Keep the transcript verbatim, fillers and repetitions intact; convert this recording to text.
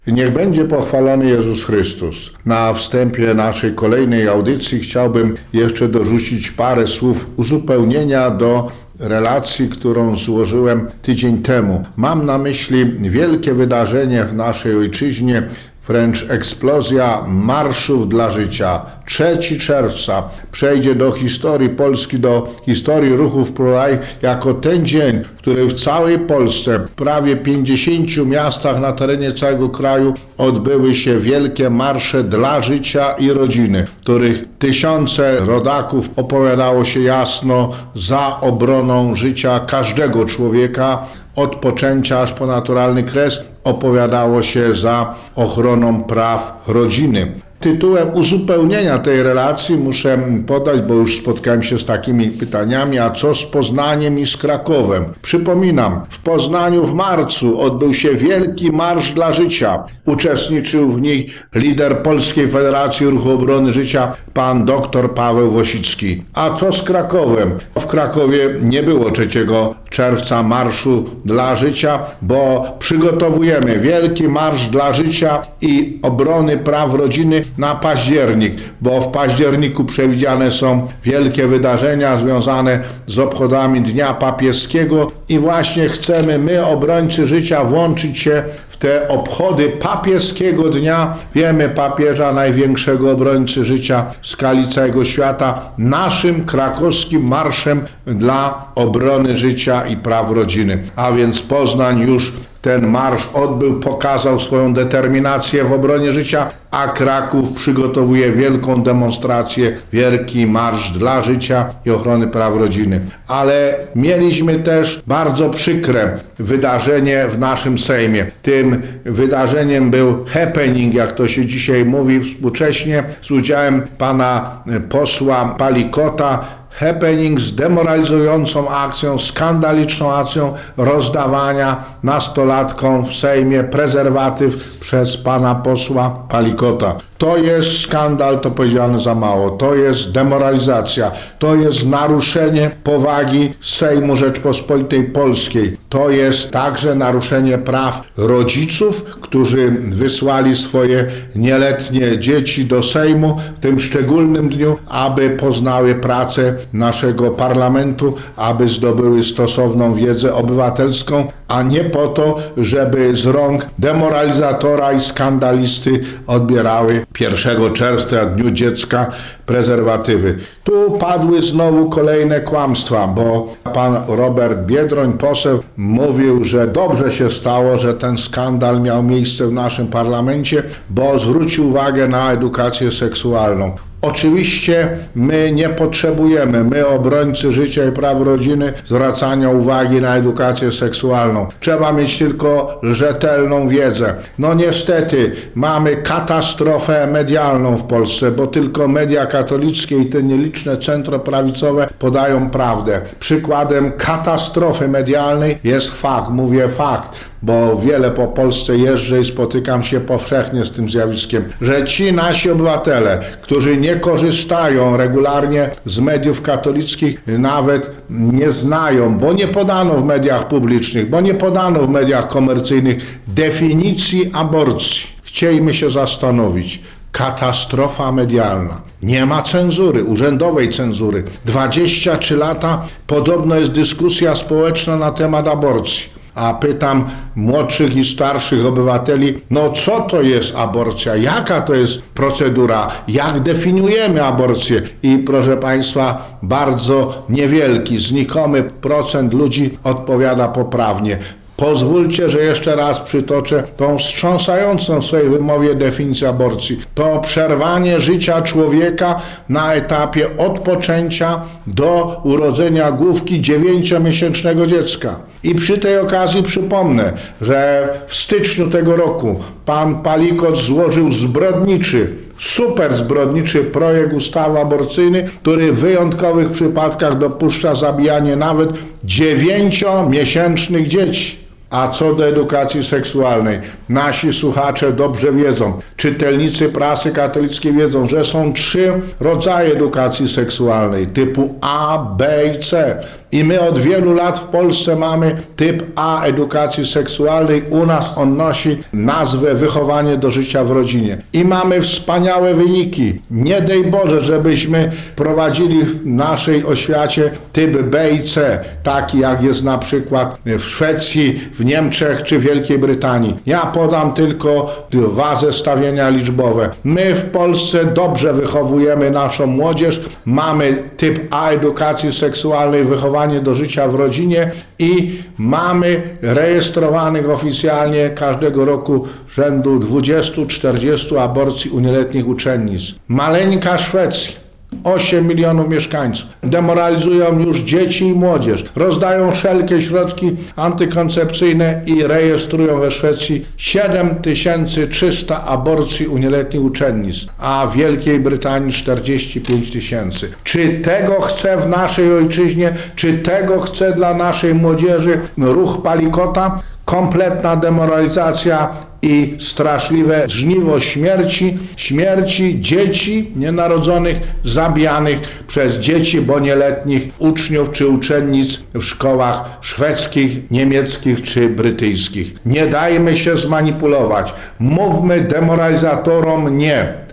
Niech będzie pochwalony Jezus Chrystus. Na wstępie naszej kolejnej audycji chciałbym jeszcze dorzucić parę słów uzupełnienia do relacji, którą złożyłem tydzień temu. Mam na myśli wielkie wydarzenie w naszej ojczyźnie, wręcz eksplozja marszów dla życia. trzeciego czerwca przejdzie do historii Polski, do historii ruchów Pro-Life jako ten dzień, w którym w całej Polsce, w prawie pięćdziesięciu miastach na terenie całego kraju odbyły się wielkie marsze dla życia i rodziny, w których tysiące rodaków opowiadało się jasno za obroną życia każdego człowieka, od poczęcia aż po naturalny kres, opowiadało się za ochroną praw rodziny. Tytułem uzupełnienia tej relacji muszę podać, bo już spotkałem się z takimi pytaniami, a co z Poznaniem i z Krakowem? Przypominam, w Poznaniu w marcu odbył się wielki Marsz dla Życia. Uczestniczył w niej lider Polskiej Federacji Ruchu Obrony Życia, pan dr Paweł Wosicki. A co z Krakowem? W Krakowie nie było trzeciego czerwca Marszu dla Życia, bo przygotowujemy wielki Marsz dla Życia i obrony praw rodziny na październik, bo w październiku przewidziane są wielkie wydarzenia związane z obchodami Dnia Papieskiego i właśnie chcemy my, obrońcy życia, włączyć się w te obchody papieskiego dnia. Wiemy, papieża, największego obrońcy życia w skali całego świata, naszym krakowskim marszem dla obrony życia i praw rodziny. A więc Poznań już ten marsz odbył, pokazał swoją determinację w obronie życia, a Kraków przygotowuje wielką demonstrację, wielki marsz dla życia i ochrony praw rodziny. Ale mieliśmy też bardzo przykre wydarzenie w naszym Sejmie. Tym wydarzeniem był happening, jak to się dzisiaj mówi współcześnie, z udziałem pana posła Palikota. Happening z demoralizującą akcją, skandaliczną akcją rozdawania nastolatkom w Sejmie prezerwatyw przez pana posła Palikota. To jest skandal, to powiedziane za mało, to jest demoralizacja, to jest naruszenie powagi Sejmu Rzeczpospolitej Polskiej. To jest także naruszenie praw rodziców, którzy wysłali swoje nieletnie dzieci do Sejmu w tym szczególnym dniu, aby poznały pracę naszego parlamentu, aby zdobyły stosowną wiedzę obywatelską, a nie po to, żeby z rąk demoralizatora i skandalisty odbierały pierwszego czerwca, Dniu Dziecka, prezerwatywy. Tu padły znowu kolejne kłamstwa, bo pan Robert Biedroń, poseł, mówił, że dobrze się stało, że ten skandal miał miejsce w naszym parlamencie, bo zwrócił uwagę na edukację seksualną. Oczywiście my nie potrzebujemy, my obrońcy życia i praw rodziny, zwracania uwagi na edukację seksualną. Trzeba mieć tylko rzetelną wiedzę. No niestety mamy katastrofę medialną w Polsce, bo tylko media katolickie i te nieliczne centroprawicowe podają prawdę. Przykładem katastrofy medialnej jest fakt, mówię fakt, bo wiele po Polsce jeżdżę i spotykam się powszechnie z tym zjawiskiem, że ci nasi obywatele, którzy nie korzystają regularnie z mediów katolickich, nawet nie znają, bo nie podano w mediach publicznych, bo nie podano w mediach komercyjnych definicji aborcji. Chcielibyśmy się zastanowić. Katastrofa medialna. Nie ma cenzury, urzędowej cenzury. dwadzieścia trzy lata podobno jest dyskusja społeczna na temat aborcji. A pytam młodszych i starszych obywateli, no co to jest aborcja, jaka to jest procedura, jak definiujemy aborcję? I proszę Państwa, bardzo niewielki, znikomy procent ludzi odpowiada poprawnie. Pozwólcie, że jeszcze raz przytoczę tą wstrząsającą w swojej wymowie definicję aborcji. To przerwanie życia człowieka na etapie od poczęcia do urodzenia główki dziewięciomiesięcznego dziecka. I przy tej okazji przypomnę, że w styczniu tego roku pan Palikot złożył zbrodniczy, super zbrodniczy projekt ustawy aborcyjny, który w wyjątkowych przypadkach dopuszcza zabijanie nawet dziewięciomiesięcznych dzieci. A co do edukacji seksualnej, nasi słuchacze dobrze wiedzą, czytelnicy prasy katolickiej wiedzą, że są trzy rodzaje edukacji seksualnej typu A, B i C. I my od wielu lat w Polsce mamy typ A edukacji seksualnej. U nas on nosi nazwę wychowanie do życia w rodzinie. I mamy wspaniałe wyniki. Nie daj Boże, żebyśmy prowadzili w naszej oświacie typ B i C, taki jak jest na przykład w Szwecji, w Niemczech czy Wielkiej Brytanii. Ja podam tylko dwa zestawienia liczbowe. My w Polsce dobrze wychowujemy naszą młodzież. Mamy typ A edukacji seksualnej, wychowanie do życia w rodzinie i mamy rejestrowanych oficjalnie każdego roku rzędu dwudziestu czterdziestu aborcji u nieletnich uczennic. Maleńka Szwecja. osiem milionów mieszkańców. Demoralizują już dzieci i młodzież. Rozdają wszelkie środki antykoncepcyjne i rejestrują we Szwecji siedem tysięcy trzysta aborcji u nieletnich uczennic, a w Wielkiej Brytanii czterdzieści pięć tysięcy. Czy tego chce w naszej ojczyźnie? Czy tego chce dla naszej młodzieży ruch Palikota? Kompletna demoralizacja i straszliwe żniwo śmierci, śmierci dzieci nienarodzonych, zabijanych przez dzieci, bo nieletnich uczniów czy uczennic w szkołach szwedzkich, niemieckich czy brytyjskich. Nie dajmy się zmanipulować. Mówmy demoralizatorom nie.